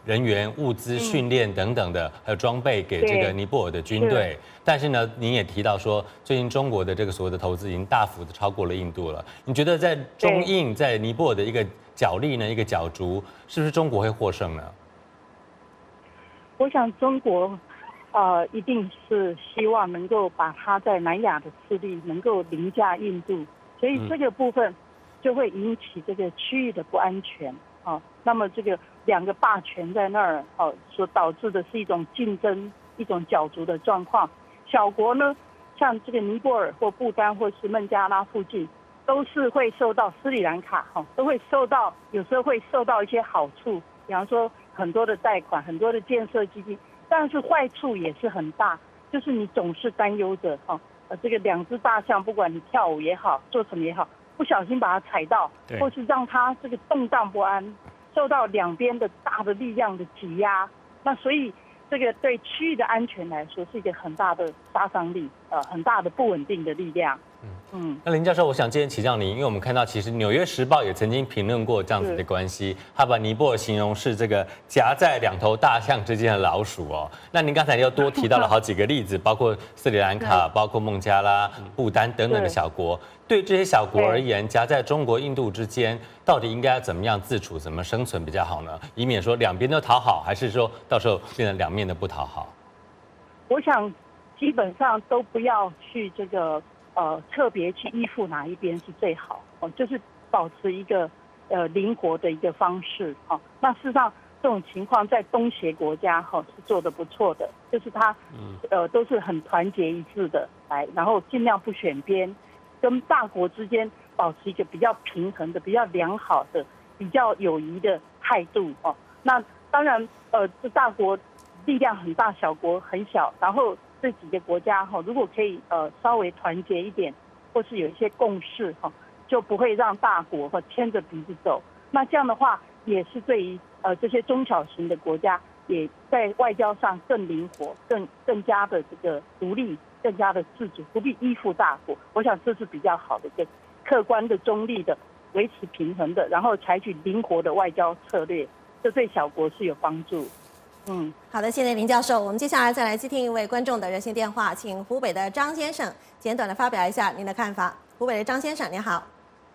人员、物资、训练等等的，还有装备给这个尼泊尔的军队。但是呢，您也提到说，最近中国的这个所谓的投资已经大幅的超过了印度了。你觉得在中印在尼泊尔的一个角力呢，一个角逐，是不是中国会获胜呢？ 我想中国一定是希望能够把它在南亚的势力能够凌驾印度，所以这个部分就会引起这个区域的不安全。那么这个两个霸权在那儿所导致的是一种竞争、一种角逐的状况。小国呢，像这个尼泊尔或不丹或是孟加拉附近，都是会受到斯里兰卡都会受到，有时候会受到一些好处，比方说很多的贷款、很多的建设基金，但是坏处也是很大，就是你总是担忧着这个两只大象，不管你跳舞也好，做什么也好，不小心把它踩到，或是让它这个动荡不安，受到两边的大的力量的挤压，那所以这个对区域的安全来说是一个很大的杀伤力，很大的不稳定的力量。那林教授，我想今天请教您，因为我们看到其实《纽约时报》也曾经评论过这样子的关系，他把尼泊尔形容是这个夹在两头大象之间的老鼠哦。那您刚才又多提到了好几个例子，包括斯里兰卡、包括孟加拉、不丹等等的小国。对这些小国而言，夹在中国、印度之间，到底应该怎么样自处、怎么生存比较好呢？以免说两边都讨好，还是说到时候变成两面都不讨好？ 我想基本上都不要去这个特别去依附哪一边是最好，就是保持一个灵活的一个方式。那事实上这种情况在东协国家是做得不错的，就是它都是很团结一致的来，然后尽量不选边，跟大国之间保持一个比较平衡的、比较良好的、比较友谊的态度。那当然这大国力量很大，小国很小，然后这几个国家如果可以稍微团结一点，或是有一些共识就不会让大国牵着鼻子走。那这样的话，也是对于这些中小型的国家，也在外交上更灵活、更加的这个独立、更加的自主，不必依附大国。我想这是比较好的一个客观的、中立的、维持平衡的，然后采取灵活的外交策略，这对小国是有帮助。 好的，谢谢林教授。我们接下来再来接听一位观众的热线电话，请湖北的张先生简短的发表一下您的看法。湖北的张先生，您好。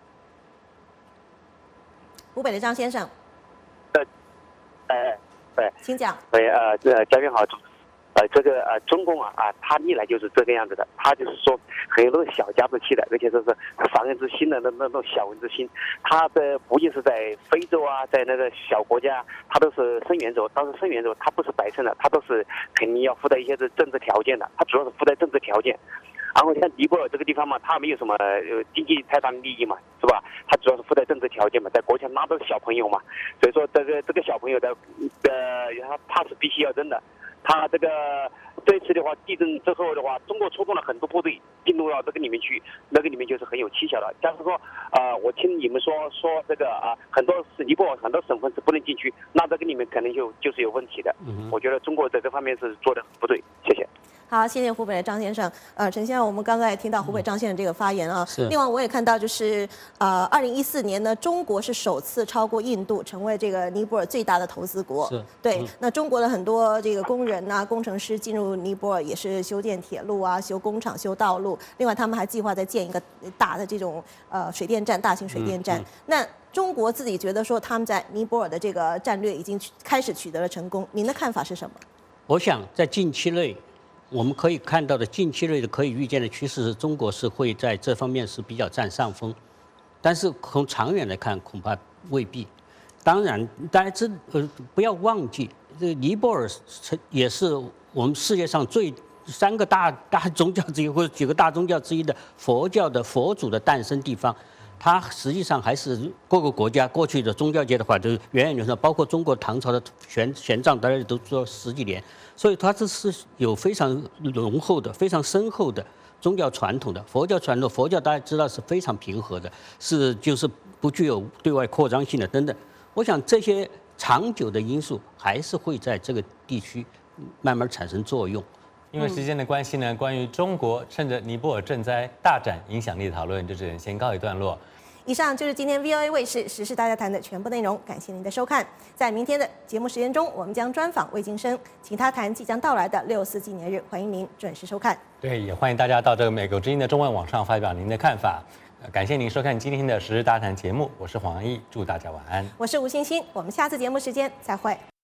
湖北的张先生。 对， 请讲。 嘉宾好。中共他历来就是这个样子的，他就是说很有那种小家子气的，而且说是防人之心的那种小人之心。他的不仅是在非洲在那个小国家，他都是生源州，但是生源州他不是白称的，他都是肯定要附带一些政治条件的，他主要是附带政治条件。然后像尼泊尔这个地方嘛，他没有什么经济太大的利益嘛，是吧？他主要是附带政治条件嘛，在国家那都是小朋友嘛，所以说这个小朋友的他怕是必须要扔的。他这个这次的话，地震之后的话，中国出动了很多部队进入到这个里面去，那个里面就是很有蹊跷的。假如说我听你们说这个很多尼泊尔很多省份是不能进去，那这个里面可能就是有问题的。我觉得中国在这方面是做的不对。谢谢。 好，谢谢湖北的张先生。陈先生，我们刚刚也听到湖北张先生这个发言啊。另外，我也看到就是2014年呢，中国是首次超过印度，成为这个尼泊尔最大的投资国。对。那中国的很多这个工人工程师进入尼泊尔也是修建铁路修工厂、修道路。另外，他们还计划再建一个大的这种水电站，大型水电站。那中国自己觉得说他们在尼泊尔的这个战略已经开始取得了成功，您的看法是什么？ 我想在近期内。我们可以看到的近期内的可以预见的趋势是，中国是会在这方面是比较占上风，但是从长远来看，恐怕未必。当然，大家不要忘记，这尼泊尔也是我们世界上3个大宗教之一或者几个大宗教之一的佛教的佛祖的诞生地方。它实际上还是各个国家过去的宗教界的话，就是源远流长，包括中国唐朝的玄奘，大家都做10几年，所以它这是有非常浓厚的、非常深厚的宗教传统的佛教传统。佛教大家知道是非常平和的，就是不具有对外扩张性的等等。我想这些长久的因素还是会在这个地区慢慢产生作用。 因为时间的关系呢，关于中国趁着尼泊尔赈灾大展影响力的讨论就只能先告一段落。 以上就是今天 VOA 卫视时事大家谈的全部内容，感谢您的收看。在明天的节目时间中，我们将专访魏京生，请他谈即将到来的6·4纪念日，欢迎您准时收看。 对，也欢迎大家到这个美国之音的中文网上发表您的看法。感谢您收看今天的时事大谈节目，我是黄奕，祝大家晚安。 我是吴欣欣，我们下次节目时间再会。